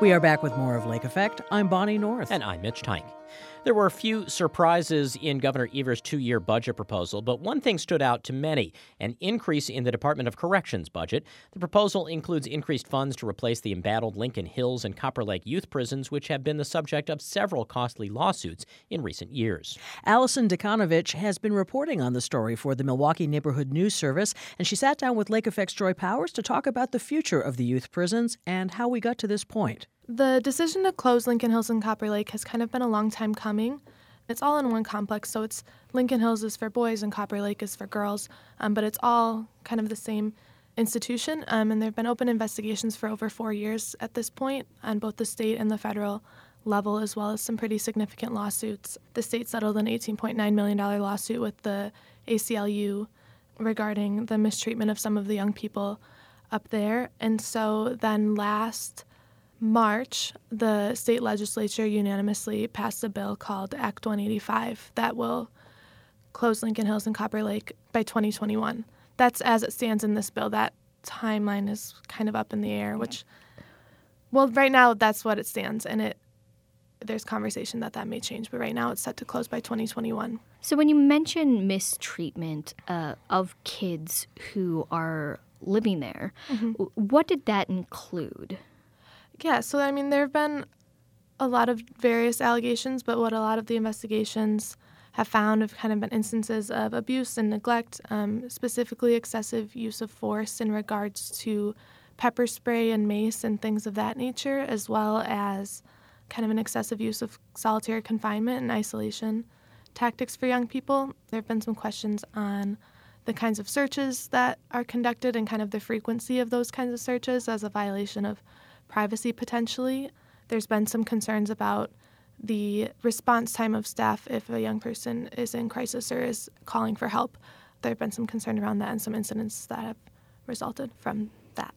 We are back with more of Lake Effect. I'm Bonnie North. And I'm Mitch Teich. There were a few surprises in Governor Evers' two-year budget proposal, but one thing stood out to many, an increase in the Department of Corrections budget. The proposal includes increased funds to replace the embattled Lincoln Hills and Copper Lake youth prisons, which have been the subject of several costly lawsuits in recent years. Allison Dekanovich has been reporting on the story for the Milwaukee Neighborhood News Service, and she sat down with Lake Effect's Joy Powers to talk about the future of the youth prisons and how we got to this point. The decision to close Lincoln Hills and Copper Lake has kind of been a long time coming. It's all in one complex, so it's Lincoln Hills is for boys and Copper Lake is for girls, but it's all kind of the same institution, and there have been open investigations for over 4 years at this point on both the state and the federal level, as well as some pretty significant lawsuits. The state settled an $18.9 million lawsuit with the ACLU regarding the mistreatment of some of the young people up there, and so then last March, the state legislature unanimously passed a bill called Act 185 that will close Lincoln Hills and Copper Lake by 2021. That's as it stands in this bill. That timeline is kind of up in the air, right now that's what it stands, and there's conversation that may change, but right now it's set to close by 2021. So when you mention mistreatment of kids who are living there, what did that include? Yeah, so there have been a lot of various allegations, but what a lot of the investigations have found have kind of been instances of abuse and neglect, specifically excessive use of force in regards to pepper spray and mace and things of that nature, as well as kind of an excessive use of solitary confinement and isolation tactics for young people. There have been some questions on the kinds of searches that are conducted and kind of the frequency of those kinds of searches as a violation of privacy potentially. There's been some concerns about the response time of staff if a young person is in crisis or is calling for help. There have been some concern around that and some incidents that have resulted from that.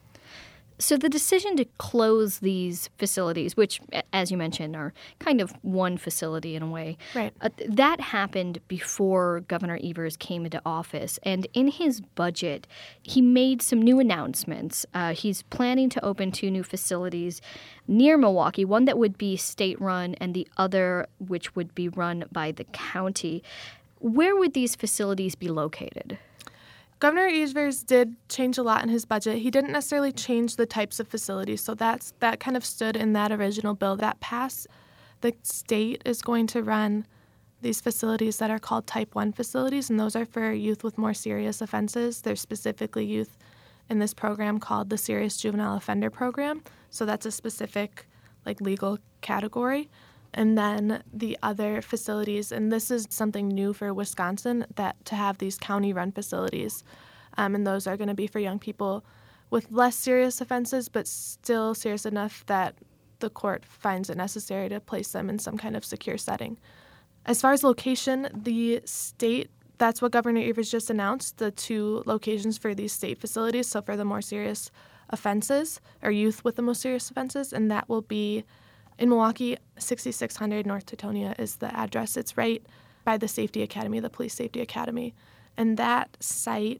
So the decision to close these facilities, which, as you mentioned, are kind of one facility in a way, right. That happened before Governor Evers came into office. And in his budget, he made some new announcements. He's planning to open 2 new facilities near Milwaukee, one that would be state-run and the other which would be run by the county. Where would these facilities be located? Governor Evers did change a lot in his budget. He didn't necessarily change the types of facilities, so that kind of stood in that original bill that passed. The state is going to run these facilities that are called Type 1 facilities, and those are for youth with more serious offenses. There's specifically youth in this program called the Serious Juvenile Offender Program, so that's a specific legal category. And then the other facilities, and this is something new for Wisconsin, that to have these county-run facilities. And those are going to be for young people with less serious offenses, but still serious enough that the court finds it necessary to place them in some kind of secure setting. As far as location, the state, that's what Governor Evers just announced, the 2 locations for these state facilities, so for the more serious offenses, or youth with the most serious offenses, and that will be in Milwaukee, 6600 North Teutonia is the address. It's right by the Safety Academy, the Police Safety Academy. And that site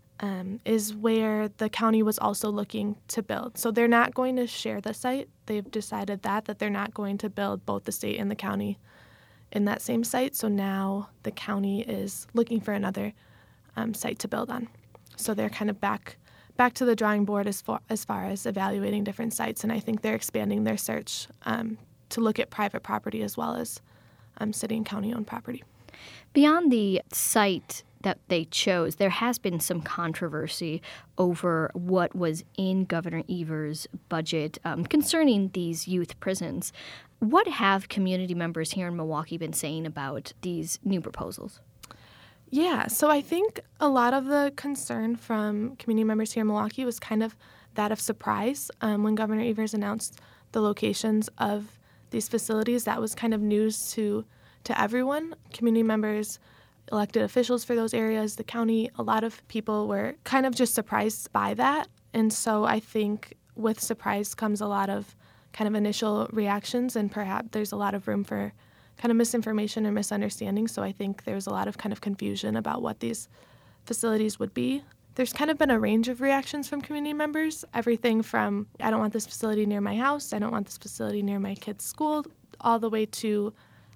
is where the county was also looking to build. So they're not going to share the site. They've decided that they're not going to build both the state and the county in that same site. So now the county is looking for another site to build on. So they're kind of back to the drawing board as far as evaluating different sites, and I think they're expanding their search to look at private property as well as city and county-owned property. Beyond the site that they chose, there has been some controversy over what was in Governor Evers' budget concerning these youth prisons. What have community members here in Milwaukee been saying about these new proposals? Yeah, so I think a lot of the concern from community members here in Milwaukee was kind of that of surprise. When Governor Evers announced the locations of these facilities, that was kind of news to everyone. Community members, elected officials for those areas, the county, a lot of people were kind of just surprised by that. And so I think with surprise comes a lot of kind of initial reactions, and perhaps there's a lot of room for kind of misinformation or misunderstanding. So I think there's a lot of kind of confusion about what these facilities would be. there's kind of been a range of reactions from community members, everything from, I don't want this facility near my house, I don't want this facility near my kid's school, all the way to,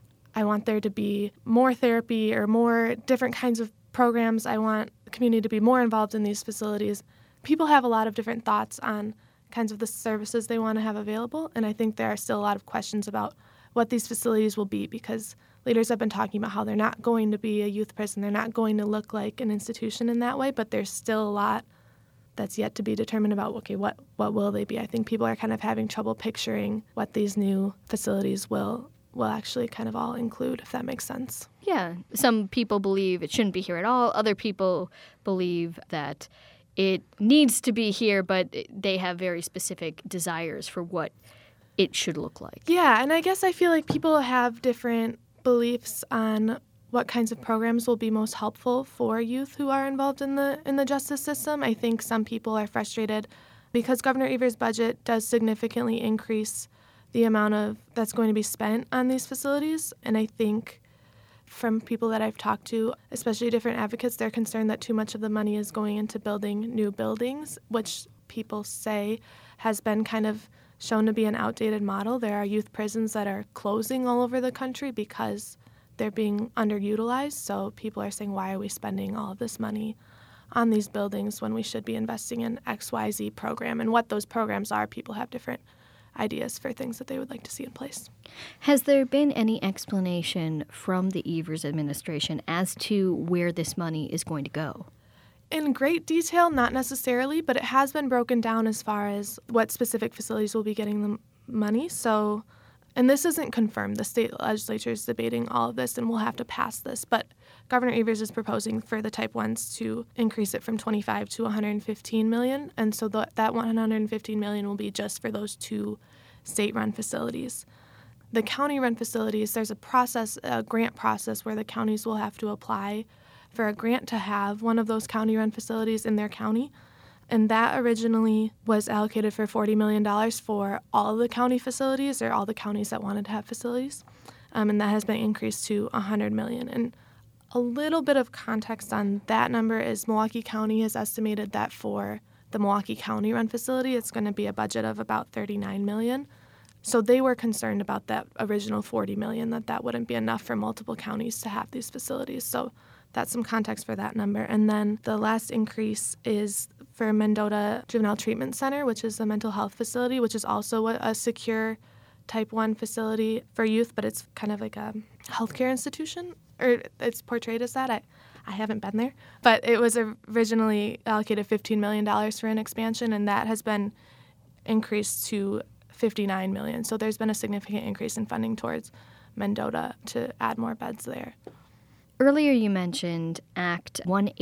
I want there to be more therapy or more different kinds of programs. I want the community to be more involved in these facilities. People have a lot of different thoughts on kinds of the services they want to have available, and I think there are still a lot of questions about what these facilities will be, because leaders have been talking about how they're not going to be a youth prison, they're not going to look like an institution in that way, but there's still a lot that's yet to be determined about, okay, what will they be? I think people are kind of having trouble picturing what these new facilities will actually kind of all include, if that makes sense. Yeah. Some people believe it shouldn't be here at all. Other people believe that it needs to be here, but they have very specific desires for what it should look like. Yeah, and I guess I feel like people have different beliefs on what kinds of programs will be most helpful for youth who are involved in the justice system. I think some people are frustrated because Governor Evers' budget does significantly increase the amount that's going to be spent on these facilities, and I think from people that I've talked to, especially different advocates, they're concerned that too much of the money is going into building new buildings, which people say has been kind of shown to be an outdated model. There are youth prisons that are closing all over the country because they're being underutilized. So people are saying, why are we spending all of this money on these buildings when we should be investing in XYZ program? And what those programs are, people have different ideas for things that they would like to see in place. Has there been any explanation from the Evers administration as to where this money is going to go? In great detail, not necessarily, but it has been broken down as far as what specific facilities will be getting the money. So, and this isn't confirmed. The state legislature is debating all of this, and we'll have to pass this. But Governor Evers is proposing for the Type 1s to increase it from $25 to $115 million, and so that $115 million will be just for those two state-run facilities. The county-run facilities, there's a grant process where the counties will have to apply for a grant to have one of those county-run facilities in their county. And that originally was allocated for $40 million for all the county facilities, or all the counties that wanted to have facilities. And that has been increased to $100 million. And a little bit of context on that number is Milwaukee County has estimated that for the Milwaukee County-run facility, it's going to be a budget of about $39 million. So they were concerned about that original $40 million, that wouldn't be enough for multiple counties to have these facilities. So that's some context for that number. And then the last increase is for Mendota Juvenile Treatment Center, which is a mental health facility, which is also a secure Type 1 facility for youth, but it's kind of like a healthcare institution, or it's portrayed as that. I haven't been there, but it was originally allocated $15 million for an expansion, and that has been increased to $59 million. So there's been a significant increase in funding towards Mendota to add more beds there. Earlier you mentioned Act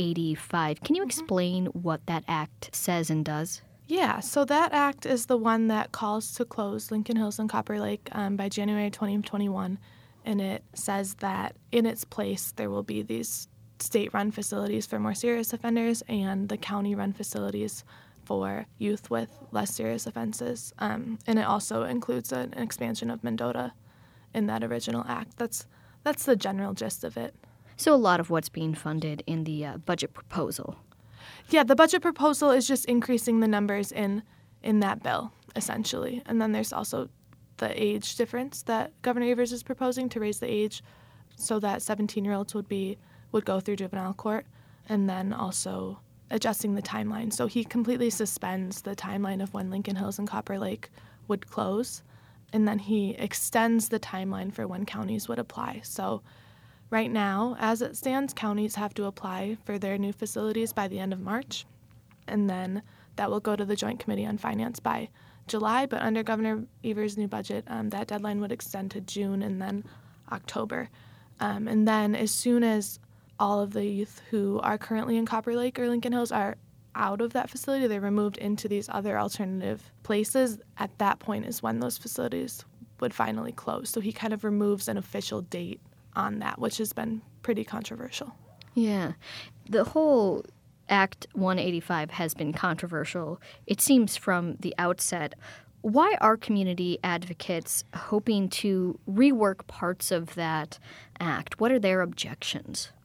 185. Can you explain what that act says and does? Yeah, so that act is the one that calls to close Lincoln Hills and Copper Lake by January 2021, and it says that in its place there will be these state-run facilities for more serious offenders and the county-run facilities for youth with less serious offenses. And it also includes an expansion of Mendota in that original act. That's the general gist of it. So a lot of what's being funded in the budget proposal. Yeah, the budget proposal is just increasing the numbers in that bill, essentially. And then there's also the age difference that Governor Evers is proposing to raise the age so that 17-year-olds would go through juvenile court, and then also adjusting the timeline. So he completely suspends the timeline of when Lincoln Hills and Copper Lake would close, and then he extends the timeline for when counties would apply. So right now, as it stands, counties have to apply for their new facilities by the end of March, and then that will go to the Joint Committee on Finance by July, but under Governor Evers' new budget, that deadline would extend to June and then October. And then as soon as all of the youth who are currently in Copper Lake or Lincoln Hills are out of that facility, they're removed into these other alternative places, at that point is when those facilities would finally close. So he kind of removes an official date on that, which has been pretty controversial. Yeah. The whole Act 185 has been controversial, it seems, from the outset. Why are community advocates hoping to rework parts of that act? What are their objections?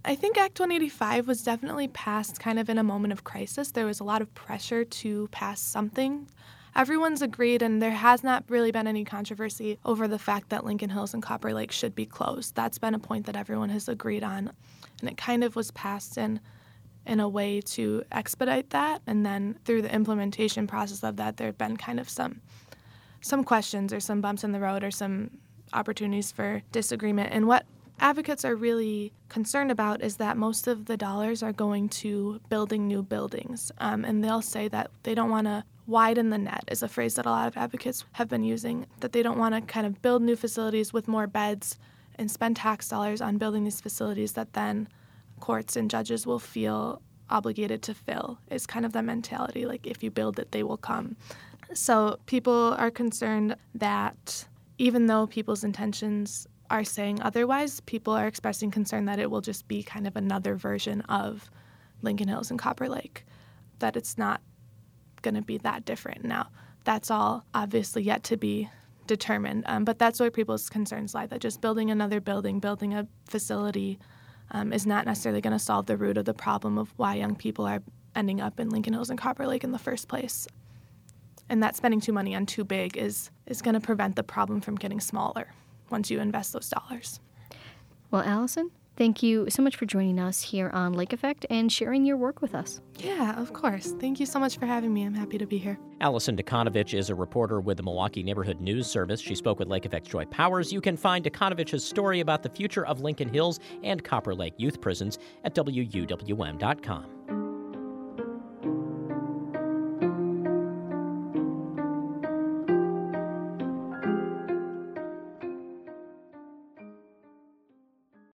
I think Act 185 was definitely passed kind of in a moment of crisis. There was a lot of pressure to pass something. Everyone's agreed, and there has not really been any controversy over the fact that Lincoln Hills and Copper Lake should be closed. That's been a point that everyone has agreed on, and it kind of was passed in a way to expedite that. And then through the implementation process of that, there had been kind of some questions or some bumps in the road or some opportunities for disagreement. And what advocates are really concerned about is that most of the dollars are going to building new buildings. And they'll say that they don't want to widen the net, is a phrase that a lot of advocates have been using, that they don't want to kind of build new facilities with more beds and spend tax dollars on building these facilities that then courts and judges will feel obligated to fill, is kind of the mentality, like if you build it, they will come. So people are concerned that even though people's intentions are saying otherwise, people are expressing concern that it will just be kind of another version of Lincoln Hills and Copper Lake, that it's not going to be that different. Now, that's all obviously yet to be determined, but that's where people's concerns lie, that just building another building, building a facility is not necessarily going to solve the root of the problem of why young people are ending up in Lincoln Hills and Copper Lake in the first place. And that spending too money on too big is going to prevent the problem from getting smaller once you invest those dollars. Well, Allison, thank you so much for joining us here on Lake Effect and sharing your work with us. Yeah, of course. Thank you so much for having me. I'm happy to be here. Allison Dekanovich is a reporter with the Milwaukee Neighborhood News Service. She spoke with Lake Effect's Joy Powers. You can find Dekanovich's story about the future of Lincoln Hills and Copper Lake youth prisons at WUWM.com.